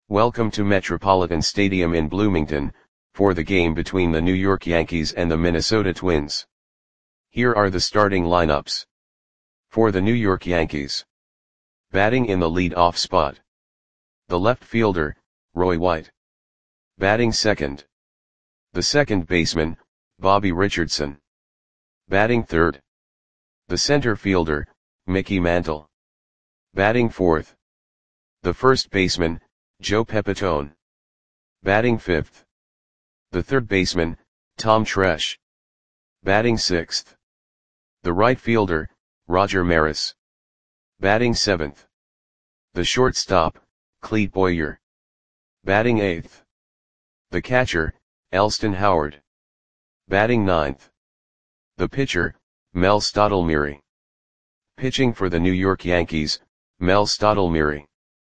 Welcome to Metropolitan Stadium in Bloomington, for the game between the New York Yankees and the Minnesota Twins. Here are the starting lineups. For the New York Yankees. Batting in the lead-off spot. The left fielder, Roy White. Batting second. The second baseman, Bobby Richardson. Batting third. The center fielder, Mickey Mantle. Batting fourth. The first baseman, Joe Pepitone. Batting fifth. The third baseman, Tom Tresh. Batting sixth. The right fielder, Roger Maris. Batting seventh. The shortstop, Clete Boyer. Batting eighth. The catcher, Elston Howard. Batting ninth. The pitcher, Mel Stottlemyre. Pitching for the New York Yankees, Mel Stottlemyre.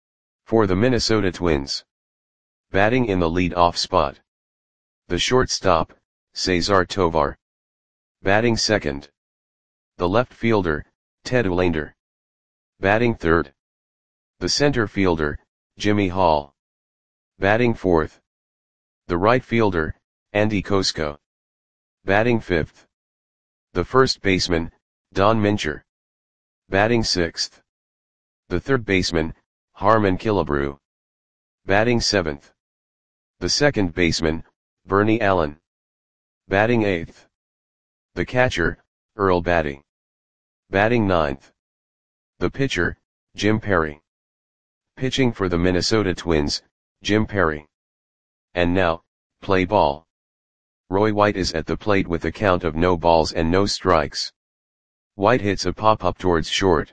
For the Minnesota Twins. Batting in the lead-off spot. The shortstop, Cesar Tovar. Batting second. The left fielder, Ted Olander. Batting third. The center fielder, Jimmy Hall. Batting fourth. The right fielder, Andy Kosko. Batting fifth. The first baseman, Don Mincher. Batting sixth. The third baseman, Harmon Killebrew. Batting seventh. The second baseman, Bernie Allen. Batting eighth. The catcher, Earl Batty. Batting ninth. The pitcher, Jim Perry. Pitching for the Minnesota Twins, Jim Perry. And now, play ball. Roy White is at the plate with a count of no balls and no strikes. White hits a pop-up towards short.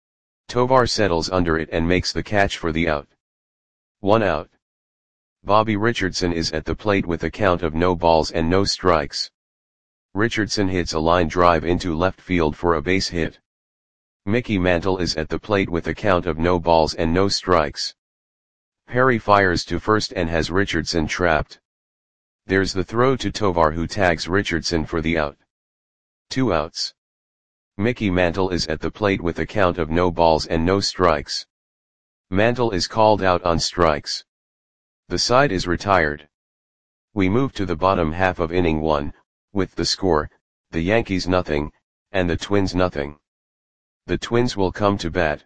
Tovar settles under it and makes the catch for the out. 1 out. Bobby Richardson is at the plate with a count of no balls and no strikes. Richardson hits a line drive into left field for a base hit. Mickey Mantle is at the plate with a count of no balls and no strikes. Perry fires to first and has Richardson trapped. There's the throw to Tovar, who tags Richardson for the out. 2 outs. Mickey Mantle is at the plate with a count of no balls and no strikes. Mantle is called out on strikes. The side is retired. We move to the bottom half of inning 1, with the score, the Yankees nothing, and the Twins nothing. The Twins will come to bat.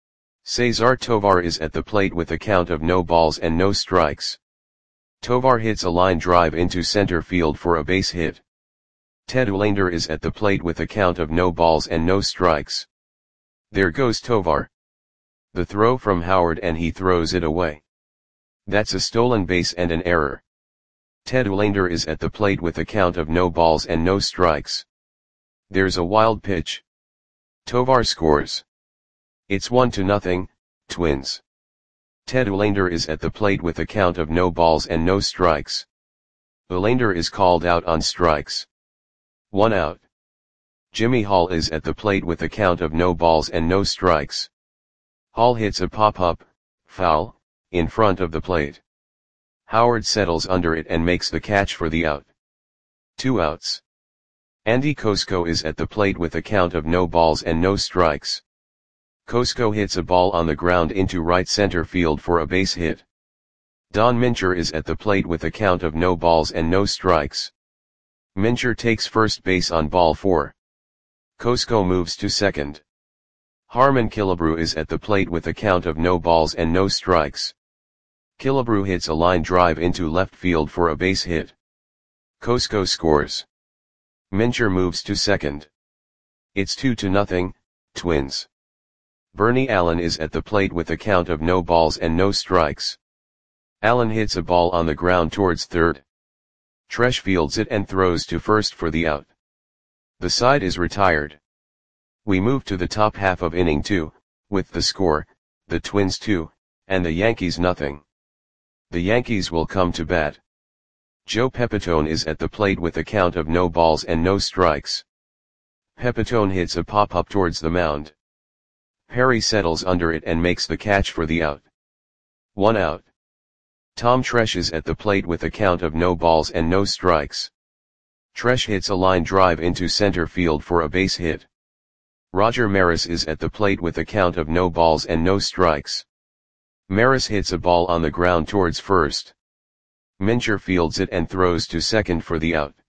Cesar Tovar is at the plate with a count of no balls and no strikes. Tovar hits a line drive into center field for a base hit. Ted Olander is at the plate with a count of no balls and no strikes. There goes Tovar. The throw from Howard, and he throws it away. That's a stolen base and an error. Ted Olander is at the plate with a count of no balls and no strikes. There's a wild pitch. Tovar scores. It's 1-0, Twins. Ted Olander is at the plate with a count of no balls and no strikes. Olander is called out on strikes. 1 out. Jimmy Hall is at the plate with a count of no balls and no strikes. Hall hits a pop-up, foul, in front of the plate. Howard settles under it and makes the catch for the out. 2 outs. Andy Kosko is at the plate with a count of no balls and no strikes. Kosko hits a ball on the ground into right center field for a base hit. Don Mincher is at the plate with a count of no balls and no strikes. Mincher takes first base on ball 4. Kosko moves to second. Harmon Killebrew is at the plate with a count of no balls and no strikes. Killebrew hits a line drive into left field for a base hit. Kosko scores. Mincher moves to second. It's 2-0, Twins. Bernie Allen is at the plate with a count of no balls and no strikes. Allen hits a ball on the ground towards third. Tresh fields it and throws to first for the out. The side is retired. We move to the top half of inning 2, with the score, the Twins 2, and the Yankees nothing. The Yankees will come to bat. Joe Pepitone is at the plate with a count of no balls and no strikes. Pepitone hits a pop-up towards the mound. Perry settles under it and makes the catch for the out. 1 out. Tom Tresh is at the plate with a count of no balls and no strikes. Tresh hits a line drive into center field for a base hit. Roger Maris is at the plate with a count of no balls and no strikes. Maris hits a ball on the ground towards first. Mincher fields it and throws to second for the out.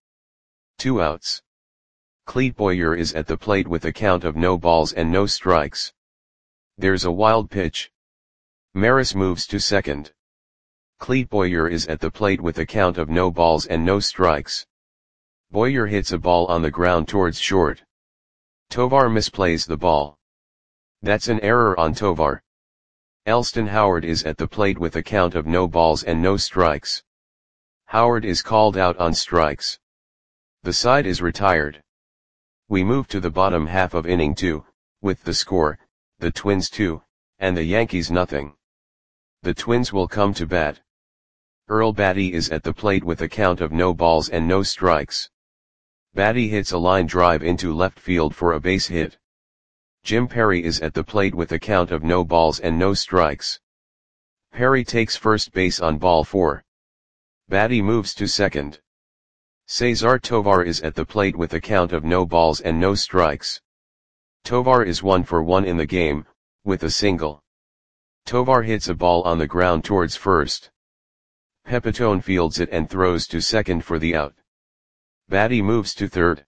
2 outs. Clete Boyer is at the plate with a count of no balls and no strikes. There's a wild pitch. Maris moves to second. Clete Boyer is at the plate with a count of no balls and no strikes. Boyer hits a ball on the ground towards short. Tovar misplays the ball. That's an error on Tovar. Elston Howard is at the plate with a count of no balls and no strikes. Howard is called out on strikes. The side is retired. We move to the bottom half of inning 2, with the score, the Twins 2, and the Yankees nothing. The Twins will come to bat. Earl Batty is at the plate with a count of no balls and no strikes. Batty hits a line drive into left field for a base hit. Jim Perry is at the plate with a count of no balls and no strikes. Perry takes first base on ball 4. Batty moves to second. Cesar Tovar is at the plate with a count of no balls and no strikes. Tovar is 1 for 1 in the game, with a single. Tovar hits a ball on the ground towards first. Pepitone fields it and throws to second for the out. Batty moves to third.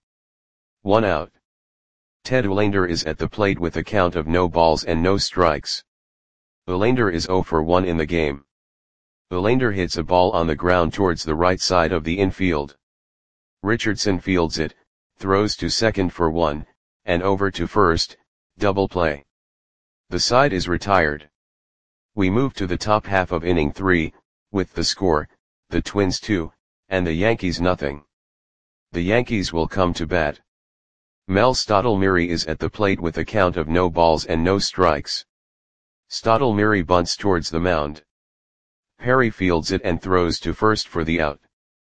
1 out. Ted Olander is at the plate with a count of no balls and no strikes. Olander is 0 for 1 in the game. Olander hits a ball on the ground towards the right side of the infield. Richardson fields it, throws to second for 1, and over to first, double play. The side is retired. We move to the top half of inning 3, with the score, the Twins 2, and the Yankees nothing. The Yankees will come to bat. Mel Stottlemyre is at the plate with a count of no balls and no strikes. Stottlemyre bunts towards the mound. Perry fields it and throws to first for the out.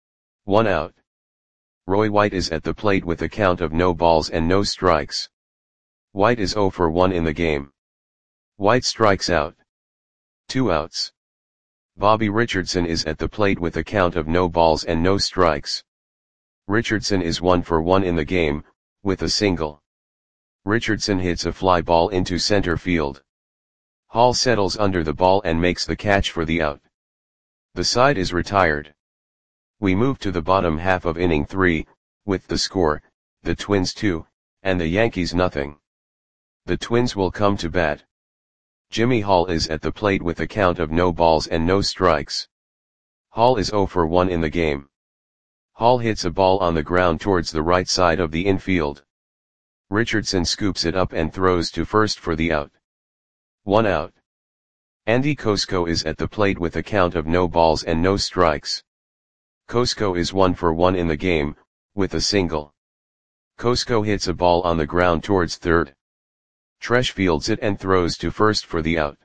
1 out. Roy White is at the plate with a count of no balls and no strikes. White is 0 for 1 in the game. White strikes out. 2 outs. Bobby Richardson is at the plate with a count of no balls and no strikes. Richardson is 1 for 1 in the game, with a single. Richardson hits a fly ball into center field. Hall settles under the ball and makes the catch for the out. The side is retired. We move to the bottom half of inning 3, with the score, the Twins 2, and the Yankees nothing. The Twins will come to bat. Jimmy Hall is at the plate with a count of no balls and no strikes. Hall is 0 for 1 in the game. Hall hits a ball on the ground towards the right side of the infield. Richardson scoops it up and throws to first for the out. 1 out. Andy Kosko is at the plate with a count of no balls and no strikes. Kosko is 1 for 1 in the game, with a single. Kosko hits a ball on the ground towards third. Tresh fields it and throws to first for the out.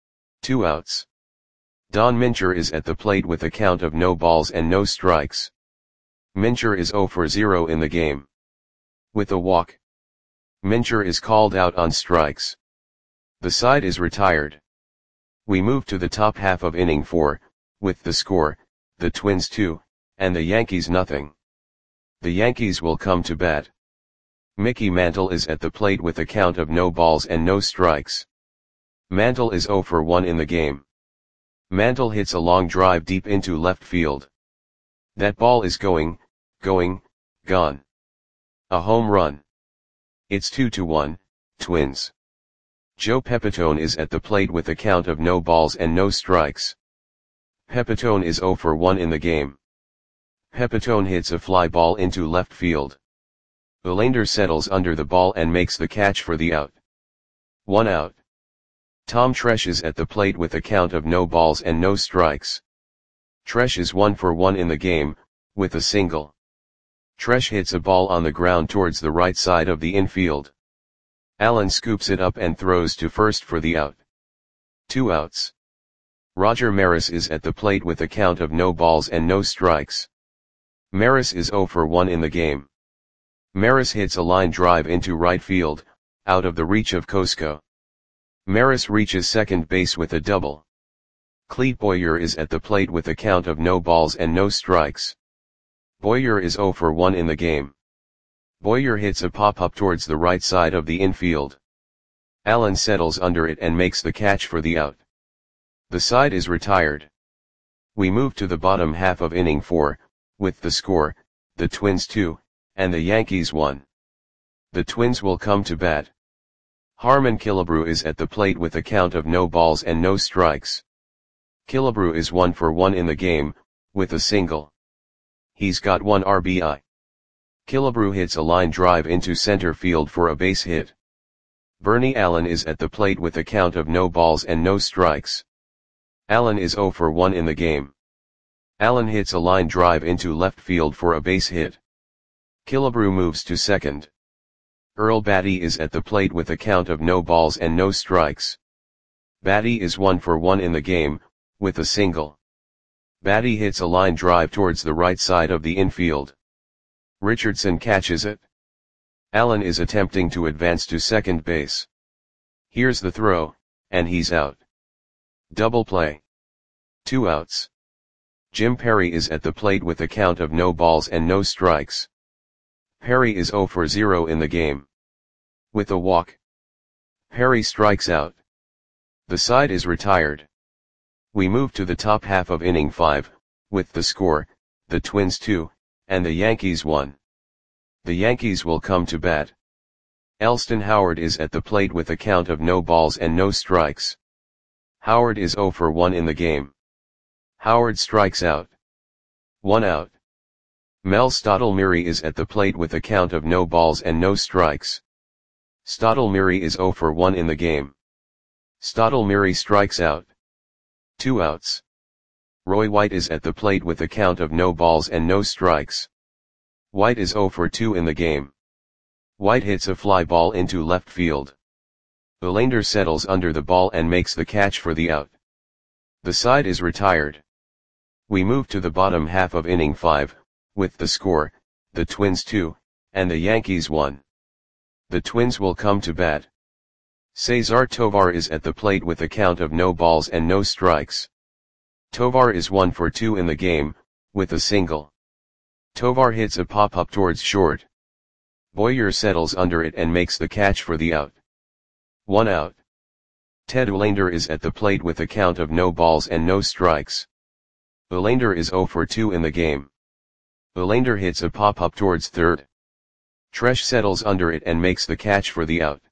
2 outs. Don Mincher is at the plate with a count of no balls and no strikes. Mincher is 0 for 0 in the game. With a walk. Mincher is called out on strikes. The side is retired. We move to the top half of inning 4, with the score, the Twins 2, and the Yankees nothing. The Yankees will come to bat. Mickey Mantle is at the plate with a count of no balls and no strikes. Mantle is 0 for 1 in the game. Mantle hits a long drive deep into left field. That ball is gone. A home run. It's 2-1, Twins. Joe Pepitone is at the plate with a count of no balls and no strikes. Pepitone is 0 for 1 in the game. Pepitone hits a fly ball into left field. Olander settles under the ball and makes the catch for the out. 1 out. Tom Tresh is at the plate with a count of no balls and no strikes. Tresh is 1 for 1 in the game, with a single. Tresh hits a ball on the ground towards the right side of the infield. Allen scoops it up and throws to first for the out. 2 outs. Roger Maris is at the plate with a count of no balls and no strikes. Maris is 0 for 1 in the game. Maris hits a line drive into right field, out of the reach of Kosko. Maris reaches second base with a double. Clete Boyer is at the plate with a count of no balls and no strikes. Boyer is 0 for 1 in the game. Boyer hits a pop-up towards the right side of the infield. Allen settles under it and makes the catch for the out. The side is retired. We move to the bottom half of inning 4, with the score, the Twins 2, and the Yankees 1. The Twins will come to bat. Harmon Killebrew is at the plate with a count of no balls and no strikes. Killebrew is 1 for 1 in the game, with a single. He's got 1 RBI. Killebrew hits a line drive into center field for a base hit. Bernie Allen is at the plate with a count of no balls and no strikes. Allen is 0 for 1 in the game. Allen hits a line drive into left field for a base hit. Killebrew moves to second. Earl Batty is at the plate with a count of no balls and no strikes. Batty is 1 for 1 in the game, with a single. Batty hits a line drive towards the right side of the infield. Richardson catches it. Allen is attempting to advance to second base. Here's the throw, and he's out. Double play. 2 outs. Jim Perry is at the plate with a count of no balls and no strikes. Perry is 0 for 0 in the game. With a walk, Perry strikes out. The side is retired. We move to the top half of inning 5, with the score, the Twins 2, and the Yankees 1. The Yankees will come to bat. Elston Howard is at the plate with a count of no balls and no strikes. Howard is 0 for 1 in the game. Howard strikes out. 1 out. Mel Stottlemyre is at the plate with a count of no balls and no strikes. Stottlemyre is 0 for 1 in the game. Stottlemyre strikes out. 2 outs. Roy White is at the plate with a count of no balls and no strikes. White is 0 for 2 in the game. White hits a fly ball into left field. Olander settles under the ball and makes the catch for the out. The side is retired. We move to the bottom half of inning 5, with the score, the Twins 2, and the Yankees 1. The Twins will come to bat. Cesar Tovar is at the plate with a count of no balls and no strikes. Tovar is 1 for 2 in the game, with a single. Tovar hits a pop-up towards short. Boyer settles under it and makes the catch for the out. 1 out. Ted Olander is at the plate with a count of no balls and no strikes. Olander is 0 for 2 in the game. Olander hits a pop-up towards third. Tresh settles under it and makes the catch for the out.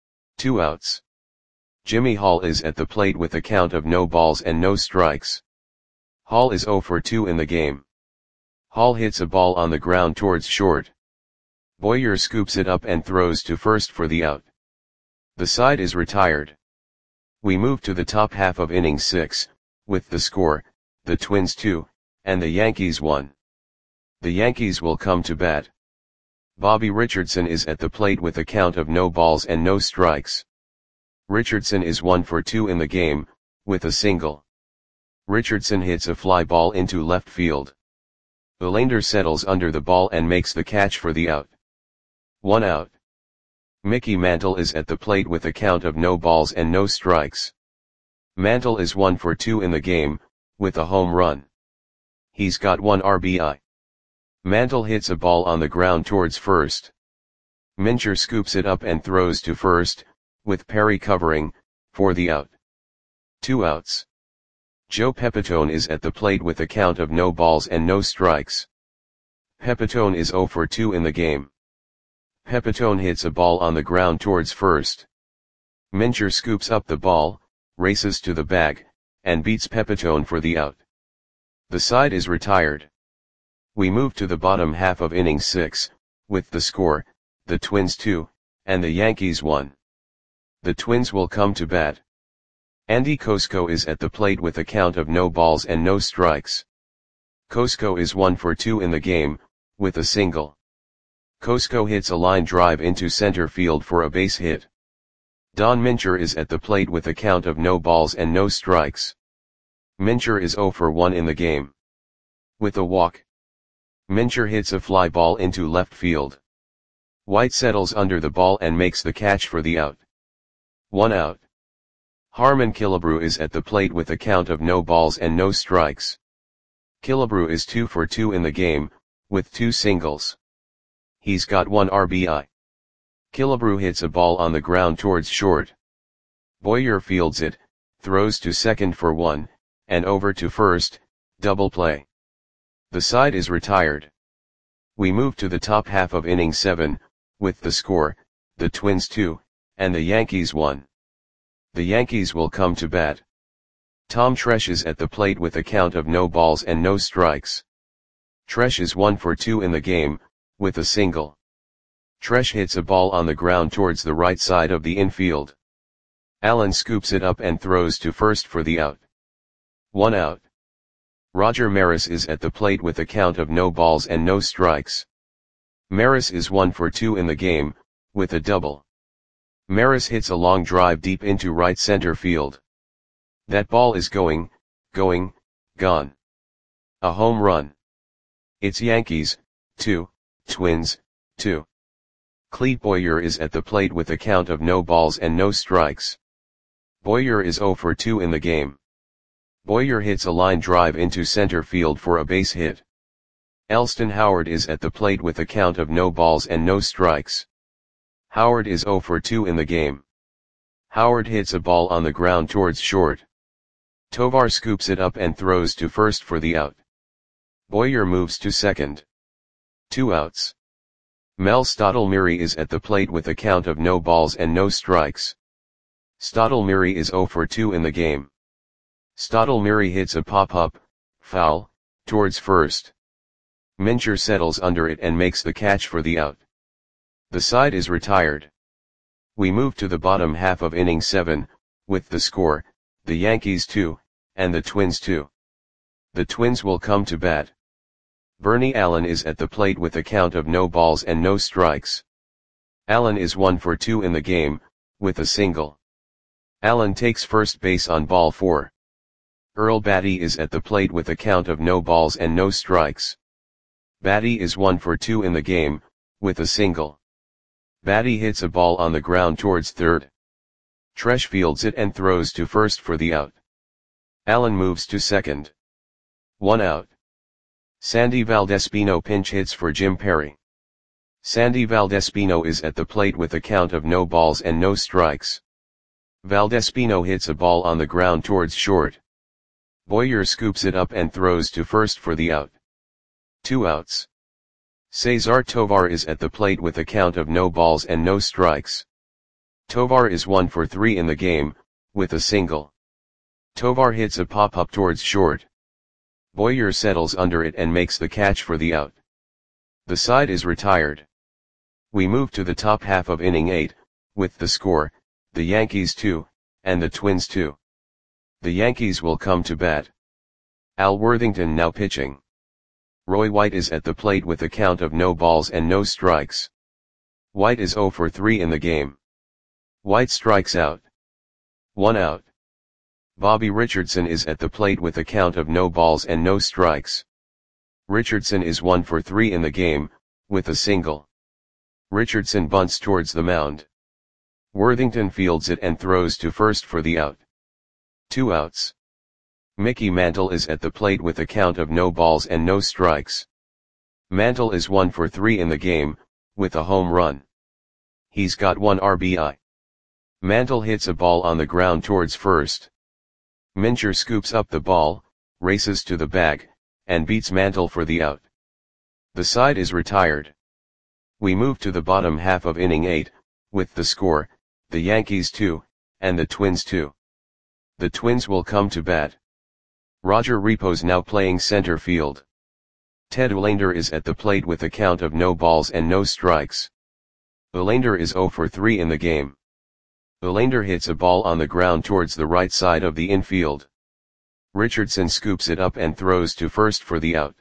2 outs. Jimmy Hall is at the plate with a count of no balls and no strikes. Hall is 0 for 2 in the game. Hall hits a ball on the ground towards short. Boyer scoops it up and throws to first for the out. The side is retired. We move to the top half of inning 6, with the score, the Twins 2, and the Yankees 1. The Yankees will come to bat. Bobby Richardson is at the plate with a count of no balls and no strikes. Richardson is 1 for 2 in the game, with a single. Richardson hits a fly ball into left field. Olander settles under the ball and makes the catch for the out. 1 out. Mickey Mantle is at the plate with a count of no balls and no strikes. Mantle is 1 for 2 in the game, with a home run. He's got 1 RBI. Mantle hits a ball on the ground towards first. Mincher scoops it up and throws to first, with Perry covering, for the out. 2 outs. Joe Pepitone is at the plate with a count of no balls and no strikes. Pepitone is 0 for 2 in the game. Pepitone hits a ball on the ground towards first. Mincher scoops up the ball, races to the bag, and beats Pepitone for the out. The side is retired. We move to the bottom half of inning 6, with the score, the Twins 2, and the Yankees 1. The Twins will come to bat. Andy Kosko is at the plate with a count of no balls and no strikes. Kosko is 1 for 2 in the game, with a single. Kosko hits a line drive into center field for a base hit. Don Mincher is at the plate with a count of no balls and no strikes. Mincher is 0 for 1 in the game. With a walk, Mincher hits a fly ball into left field. White settles under the ball and makes the catch for the out. 1 out. Harmon Killebrew is at the plate with a count of no balls and no strikes. Killebrew is 2 for 2 in the game, with 2 singles. He's got 1 RBI. Killebrew hits a ball on the ground towards short. Boyer fields it, throws to second for 1, and over to first, double play. The side is retired. We move to the top half of inning 7, with the score, the Twins 2, and the Yankees 1. The Yankees will come to bat. Tom Tresh is at the plate with a count of no balls and no strikes. Tresh is 1 for 2 in the game, with a single. Tresh hits a ball on the ground towards the right side of the infield. Allen scoops it up and throws to first for the out. 1 out. Roger Maris is at the plate with a count of no balls and no strikes. Maris is 1 for 2 in the game, with a double. Maris hits a long drive deep into right center field. That ball is gone. A home run. It's Yankees, 2, Twins, 2. Clete Boyer is at the plate with a count of no balls and no strikes. Boyer is 0 for 2 in the game. Boyer hits a line drive into center field for a base hit. Elston Howard is at the plate with a count of no balls and no strikes. Howard is 0 for 2 in the game. Howard hits a ball on the ground towards short. Tovar scoops it up and throws to first for the out. Boyer moves to second. 2 outs. Mel Stottlemyre is at the plate with a count of no balls and no strikes. Stottlemyre is 0 for 2 in the game. Stottlemyre hits a pop-up, foul, towards first. Mincher settles under it and makes the catch for the out. The side is retired. We move to the bottom half of inning 7, with the score, the Yankees 2, and the Twins 2. The Twins will come to bat. Bernie Allen is at the plate with a count of no balls and no strikes. Allen is 1 for 2 in the game, with a single. Allen takes first base on ball 4. Earl Batty is at the plate with a count of no balls and no strikes. Batty is 1 for 2 in the game, with a single. Batty hits a ball on the ground towards third. Tresh fields it and throws to first for the out. Allen moves to second. 1 out. Sandy Valdespino pinch hits for Jim Perry. Sandy Valdespino is at the plate with a count of no balls and no strikes. Valdespino hits a ball on the ground towards short. Boyer scoops it up and throws to first for the out. 2 outs. Cesar Tovar is at the plate with a count of no balls and no strikes. Tovar is 1 for 3 in the game, with a single. Tovar hits a pop-up towards short. Boyer settles under it and makes the catch for the out. The side is retired. We move to the top half of inning 8, with the score, the Yankees 2, and the Twins 2. The Yankees will come to bat. Al Worthington now pitching. Roy White is at the plate with a count of no balls and no strikes. White is 0 for 3 in the game. White strikes out. 1 out. Bobby Richardson is at the plate with a count of no balls and no strikes. Richardson is 1 for 3 in the game, with a single. Richardson bunts towards the mound. Worthington fields it and throws to first for the out. 2 outs. Mickey Mantle is at the plate with a count of no balls and no strikes. Mantle is 1 for 3 in the game, with a home run. He's got 1 RBI. Mantle hits a ball on the ground towards first. Mincher scoops up the ball, races to the bag, and beats Mantle for the out. The side is retired. We move to the bottom half of inning 8, with the score, the Yankees 2, and the Twins 2. The Twins will come to bat. Roger Repos now playing center field. Ted Olander is at the plate with a count of no balls and no strikes. Olander is 0 for 3 in the game. Olander hits a ball on the ground towards the right side of the infield. Richardson scoops it up and throws to first for the out.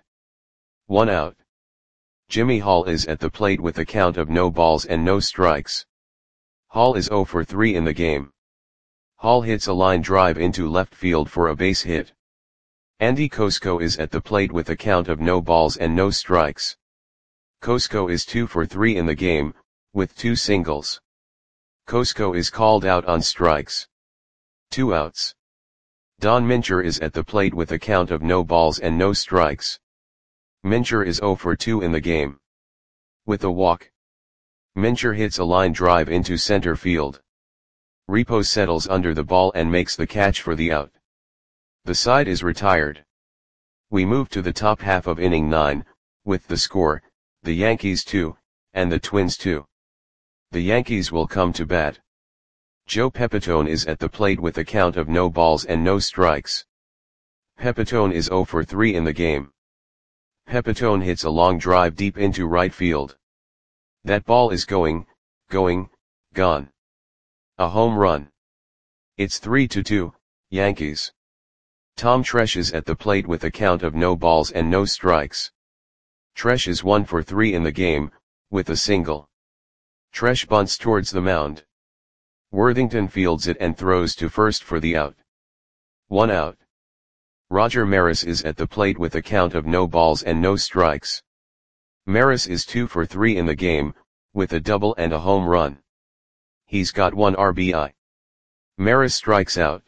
1 out. Jimmy Hall is at the plate with a count of no balls and no strikes. Hall is 0 for 3 in the game. Hall hits a line drive into left field for a base hit. Andy Kosko is at the plate with a count of no balls and no strikes. Kosko is 2 for 3 in the game, with 2 singles. Kosko is called out on strikes. 2 outs. Don Mincher is at the plate with a count of no balls and no strikes. Mincher is 0 for 2 in the game. With a walk. Mincher hits a line drive into center field. Repos settles under the ball and makes the catch for the out. The side is retired. We move to the top half of inning 9, with the score, the Yankees 2, and the Twins 2. The Yankees will come to bat. Joe Pepitone is at the plate with a count of no balls and no strikes. Pepitone is 0 for 3 in the game. Pepitone hits a long drive deep into right field. That ball is gone. A home run. It's 3-2, Yankees. Tom Tresh is at the plate with a count of no balls and no strikes. Tresh is 1 for 3 in the game, with a single. Tresh bunts towards the mound. Worthington fields it and throws to first for the out. 1 out. Roger Maris is at the plate with a count of no balls and no strikes. Maris is 2 for 3 in the game, with a double and a home run. He's got 1 RBI. Maris strikes out.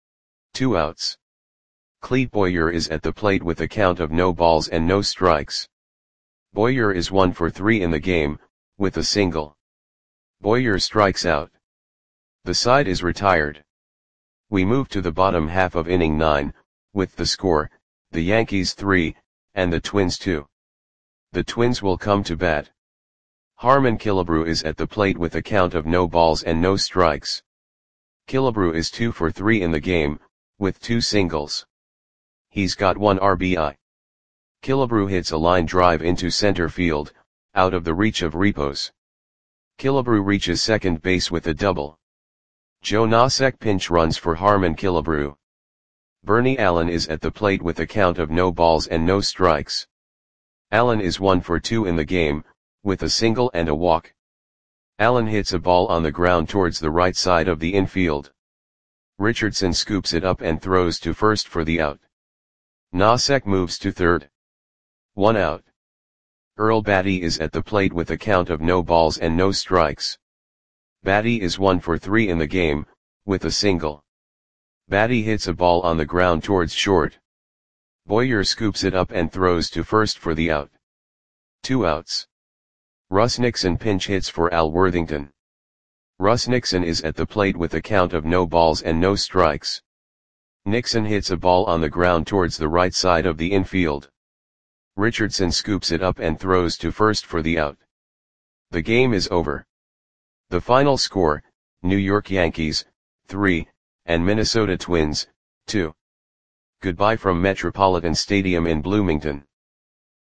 2 outs. Clete Boyer is at the plate with a count of no balls and no strikes. Boyer is 1 for 3 in the game, with a single. Boyer strikes out. The side is retired. We move to the bottom half of inning 9, with the score, the Yankees 3, and the Twins 2. The Twins will come to bat. Harmon Killebrew is at the plate with a count of no balls and no strikes. Killebrew is 2 for 3 in the game, with 2 singles. He's got 1 RBI. Killebrew hits a line drive into center field, out of the reach of Repos. Killebrew reaches second base with a double. Joe Nosek pinch runs for Harmon Killebrew. Bernie Allen is at the plate with a count of no balls and no strikes. Allen is 1 for 2 in the game, with a single and a walk. Allen hits a ball on the ground towards the right side of the infield. Richardson scoops it up and throws to first for the out. Nosek moves to third. 1 out. Earl Batty is at the plate with a count of no balls and no strikes. Batty is 1 for 3 in the game, with a single. Batty hits a ball on the ground towards short. Boyer scoops it up and throws to first for the out. 2 outs. Russ Nixon pinch hits for Al Worthington. Russ Nixon is at the plate with a count of no balls and no strikes. Nixon hits a ball on the ground towards the right side of the infield. Richardson scoops it up and throws to first for the out. The game is over. The final score, New York Yankees, 3, and Minnesota Twins, 2. Goodbye from Metropolitan Stadium in Bloomington.